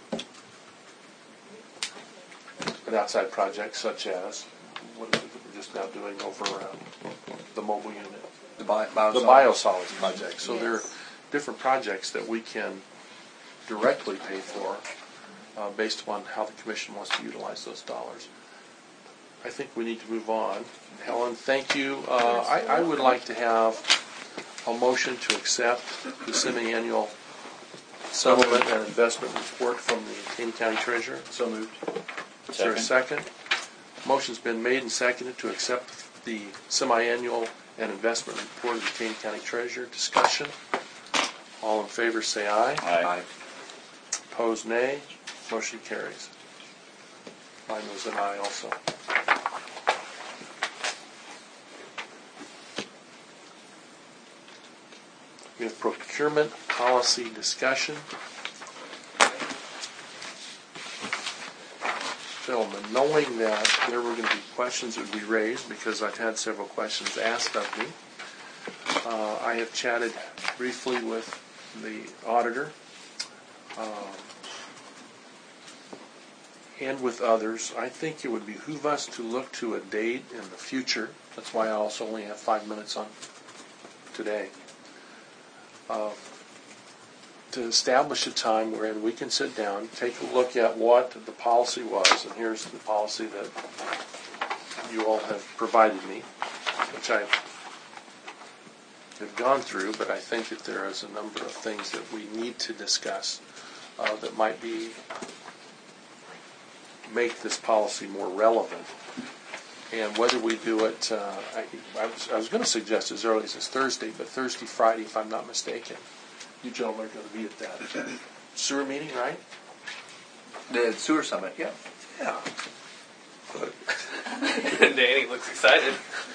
an outside project such as, what is it that we're just now doing over the mobile unit? The The biosolids. biosolids project. So there are Yes. different projects that we can directly pay for based upon how the commission wants to utilize those dollars. I think we need to move on. Helen, thank you. I would like to have a motion to accept the semi-annual supplement and investment report from the Kane County Treasurer. So moved. Is there a second? Motion's been made and seconded to accept the semi-annual and investment report of the Kane County Treasurer. Discussion. All in favor say aye. Aye. Opposed, nay. Motion carries. Mine was an aye also. We have procurement policy discussion. Gentlemen, knowing that there were going to be questions that would be raised because I've had several questions asked of me, I have chatted briefly with the auditor and with others. I think it would behoove us to look to a date in the future. That's why I also only have 5 minutes on today. To establish a time wherein we can sit down, take a look at what the policy was, and here's the policy that you all have provided me, which I have gone through, but I think that there is a number of things that we need to discuss that might make this policy more relevant. And whether we do it, I was going to suggest as early as this Thursday, but Thursday, Friday, if I'm not mistaken. You gentlemen are going to be at that sewer meeting, right? The sewer summit, yeah. Yeah. Danny looks excited.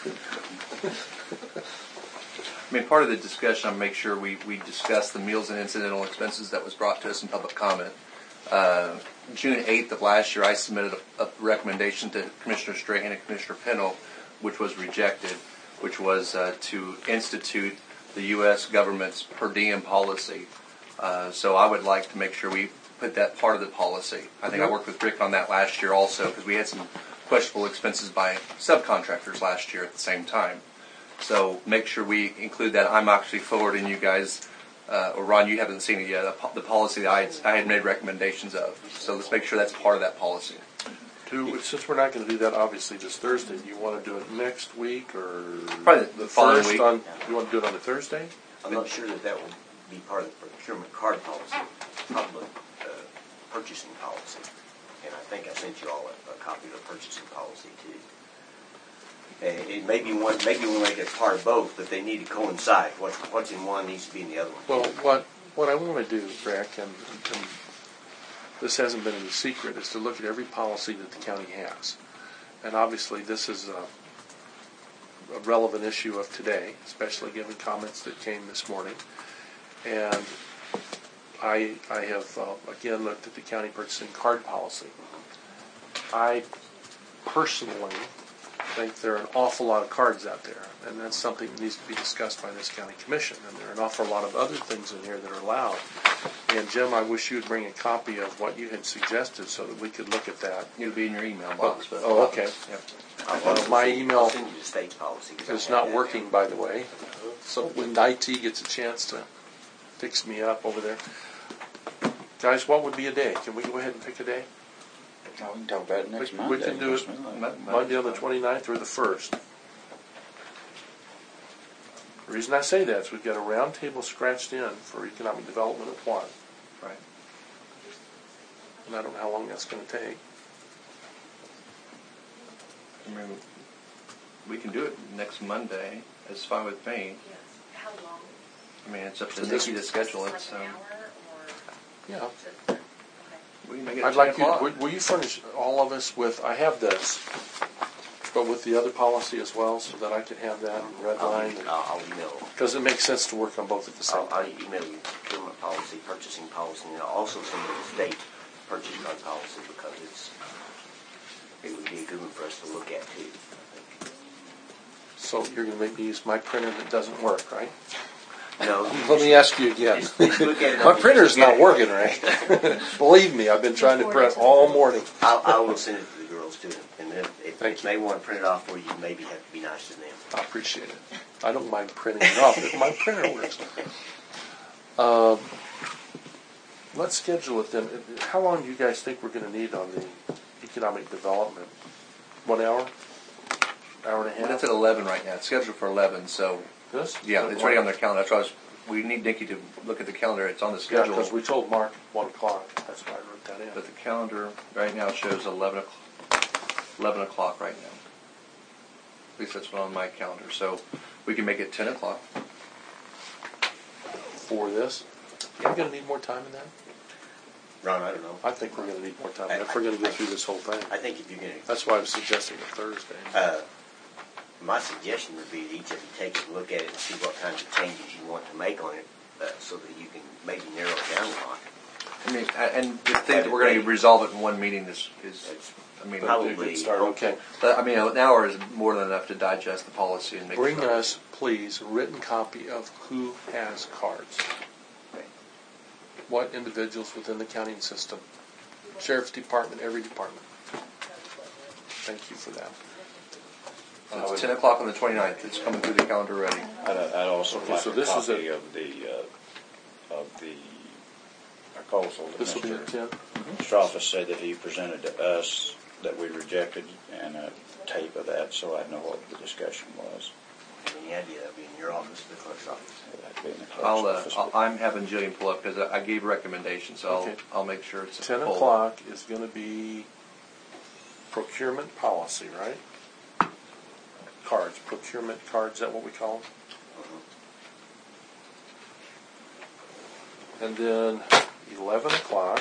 I mean, part of the discussion, I'll make sure we discuss the meals and incidental expenses that was brought to us in public comment. June 8th of last year, I submitted a recommendation to Commissioner Strahan and Commissioner Pennell, which was rejected, which was to institute the U.S. government's per diem policy. So I would like to make sure we put that part of the policy. I think I worked with Rick on that last year also because we had some questionable expenses by subcontractors last year at the same time. So make sure we include that. I'm actually forwarding you guys, or Ron, you haven't seen it yet, the policy that I had made recommendations of. So let's make sure that's part of that policy. Since we're not going to do that, obviously, this Thursday, do you want to do it next week or Probably the following first week. You want to do it on a Thursday? I'm not sure that will be part of the procurement card policy, public purchasing policy. And I think I sent you all a copy of the purchasing policy too. And it may be one, maybe we'll make it part of both, but they need to coincide. What's in one needs to be in the other one. Well, what I want to do, Rick, and this hasn't been any secret, is to look at every policy that the county has. And obviously this is a relevant issue of today, especially given comments that came this morning. And I have, again, looked at the county purchasing card policy. I personally think there are an awful lot of cards out there, and that's something that needs to be discussed by this county commission. And there are an awful lot of other things in here that are allowed. And Jim, I wish you'd bring a copy of what you had suggested so that we could look at that. It'll be in your email box. But Oh, okay. My email I'll send you the state policy. is not working, by the way. So when IT gets a chance to fix me up over there. Guys, what would be a day? Can we go ahead and pick a day? No, we can talk about it next We Monday. can do it Monday on the 29th or the 1st. The reason I say that is we've got a round table scratched in for economic development at 1. Right. And I don't know how long that's going to take. I mean, we can do it next Monday. It's fine with me. How long? I mean, it's up to So this- Nikki to schedule it. Like So an hour Yeah. or? Okay. we can make it I'd at 10 like you, o'clock. will you furnish all of us with, I have this. But with the other policy as well, so that I can have that red line. I'll email. Because it makes sense to work on both at the same I'll time. email you procurement policy, purchasing policy, and I'll also send you the state purchase card policy because it would be a good one for us to look at too. So you're going to make me use my printer that doesn't work, right? No. Let me ask you again. Just look at it My on- printer's not working right. Believe me, I've been trying to print all morning. I will send it to the girls too, and then if Thank they want to print it off for you, you maybe have to be nice to them. I appreciate it. I don't mind printing it off if my printer works. Let's schedule it then. How long do you guys think we're going to need on the economic development? 1 hour? Hour and a half? It's at 11 right now. It's scheduled for 11, so This? yeah, it's already on their calendar. That's why we need Nikki to look at the calendar. It's on the Yeah, schedule. because we told Mark 1 o'clock. That's why I wrote that in. But the calendar right now shows 11 o'clock right now. At least that's what on my calendar. So we can make it 10 o'clock. For this? Are we going to need more time than that? Ron, I don't know. I think we're going to need more time if we're going to go through this whole thing. I think if you're going to, That's why I was suggesting a Thursday. my suggestion would be that each of you take a look at it and see what kinds of changes you want to make on it, so that you can maybe narrow it down a lot. I mean, and to think that we're going to resolve it in one meeting is I mean, Probably. Start. Okay. but, I mean, an hour is more than enough to digest the policy and make Bring sure. us, please, a written copy of who has cards. What individuals within the county system? Sheriff's Department, every department. Thank you for that. It's 10 o'clock on the 29th. It's coming through the calendar already. I'd also Okay, like so a this is copy of the proposal that This will be Mr. at 10. Strauss said that he presented to us that we rejected, and a tape of that, so I know what the discussion was. Any idea that'll be in your office, the clerk's office? That'd be in the clerk's office. I'm having Jillian pull up because I gave recommendations, so Okay. I'll make sure it's 10 full. o'clock is going to be procurement policy, right? Cards, procurement cards, is that what we call them? And then 11 o'clock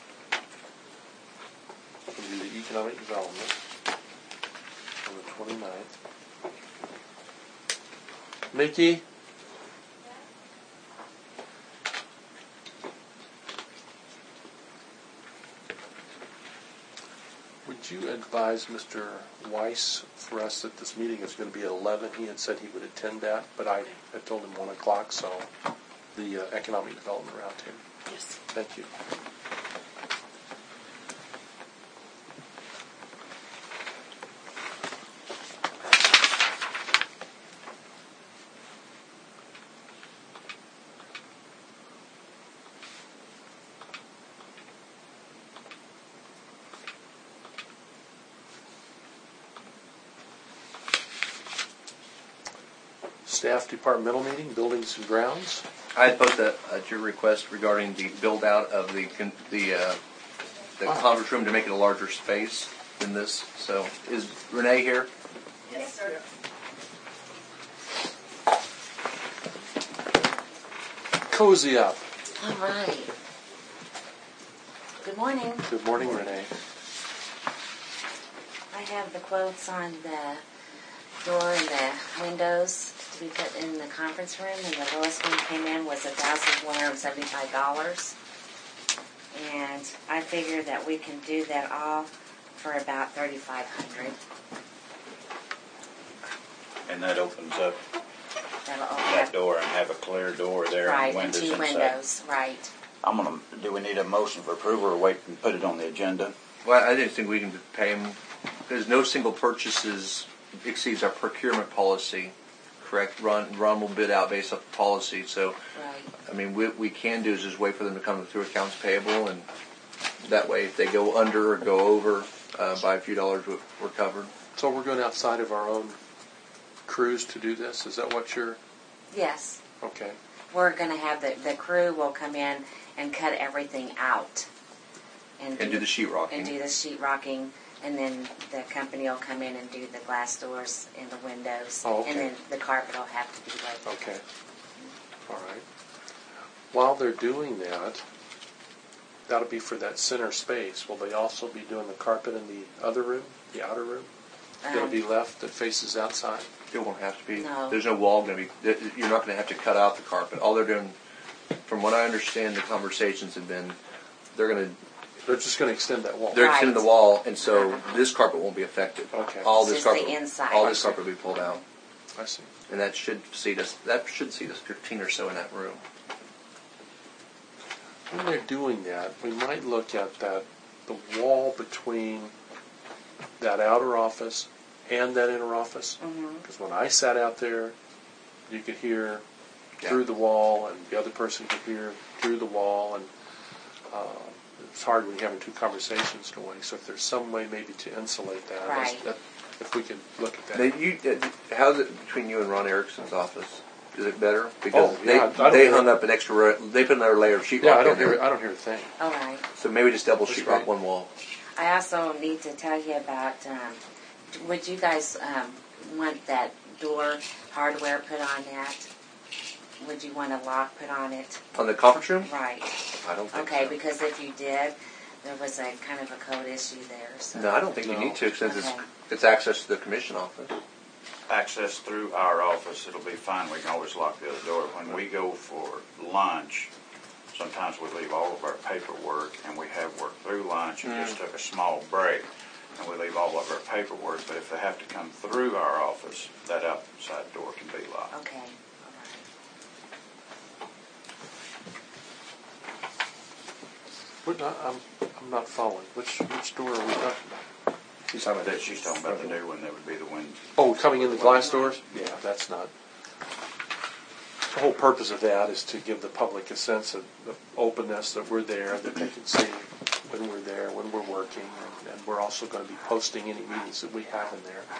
will be the economic development on the 29th. Mickey? Would you advise Mr. Weiss for us that this meeting is going to be at 11? He had said he would attend that, but I had told him 1 o'clock, so the economic development roundtable. Yes. Thank you. Staff departmental meeting, buildings and grounds. I had put at your request regarding the build out of the conference room to make it a larger space than this. So is Renee here? Yes, sir. Cozy up. All right. Good morning. Good morning, Renee. I have the quotes on the door and the windows to be put in the conference room, and the lowest one came in was $1,175. And I figure that we can do that all for about $3,500. And that opens up That'll open that up, door and have a clear door there right, and and windows two inside. windows, right. Do we need a motion for approval or wait and put it on the agenda? Well, I didn't think we can pay him. There's no single purchases exceeds our procurement policy, correct? Ron will bid out based off the policy. So, Right. I mean, we can do is just wait for them to come through accounts payable, and that way, if they go under or go over by a few dollars, we're covered. So we're going outside of our own crews to do this? Is that what you're... Yes. Okay. We're going to have the crew will come in and cut everything out. And do the sheetrocking. And do the sheetrocking, and then the company will come in and do the glass doors and the windows. Oh, okay. And then the carpet will have to be laid. Okay. All right. While they're doing that, that'll be for that center space. Will they also be doing the carpet in the other room, the outer room? That'll be left that faces outside. It won't have to be. No. There's no wall going to be. You're not going to have to cut out the carpet. All they're doing, from what I understand, the conversations have been, they're just going to extend that wall. They're extending the wall, and so this carpet won't be affected. Okay. All It's this just carpet, the inside. all this carpet will be pulled out, I see. and that should seat us. That should seat us 15 or so in that room. When they're doing that, we might look at the wall between that outer office and that inner office. Because when I sat out there, you could hear through the wall, and the other person could hear through the wall, and it's hard when you're having two conversations going. So if there's some way maybe to insulate that, Right. if we could look at that. How's it between you and Ron Erickson's office? Is it better? Because they hung up an extra. They put another layer of sheetrock. Yeah, I don't hear a thing. All right. So maybe just double That's sheetrock great. one wall. I also need to tell you about, would you guys want that door hardware put on that? Would you want a lock put on it? On the conference room? Right. I don't think Okay, so. because if you did, there was a kind of a code issue there. So. No, I don't think you need to, since Okay. it's access to the commission office. Access through our office, it'll be fine. We can always lock the other door. When we go for lunch, sometimes we leave all of our paperwork, and we have worked through lunch and just took a small break, and we leave all of our paperwork. But if they have to come through our office, that outside door can be locked. Okay. I'm not following. Which door are we talking about? She's talking about the new one. That would be the one. Oh, coming in the glass doors? Yeah, that's not. The whole purpose of that is to give the public a sense of openness, that we're there, that they can see when we're there, when we're working, and we're also going to be posting any meetings that we have in there.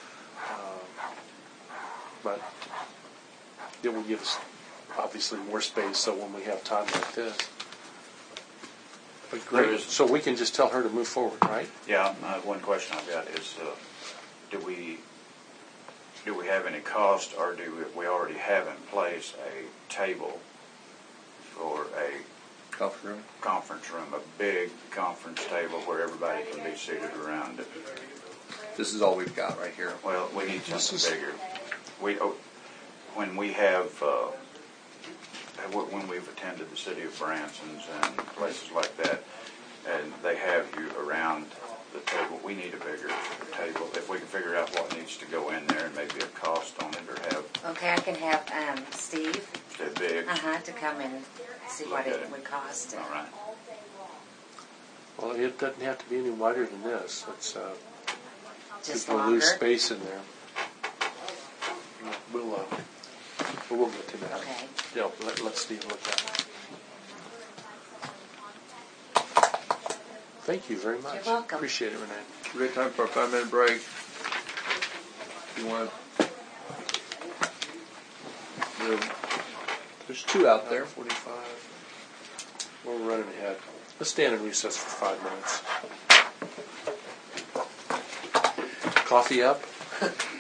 But it will give us, obviously, more space, so when we have time like this. But great. So we can just tell her to move forward, right? Yeah. One question I've got is, do we have any cost, or do we already have in place a table for a conference room, a big conference table where everybody can be seated around it? This is all we've got right here. Well, we need something bigger. When we've attended the city of Branson's and places like that, and they have you around the table, we need a bigger table. If we can figure out what needs to go in there and maybe a cost on it, or have. Okay, I can have Steve. Stay big. To come and see what it would cost. All right. Well, it doesn't have to be any wider than this. It's Just we'll longer. lose space in there. We'll get to that. Okay. Yeah, let Steve look at it. Thank you very much. You're welcome. Appreciate it, Renee. Great time for a 5-minute break. You want? There's two out there. 45. We're running ahead. Let's stand in recess for 5 minutes. Coffee up?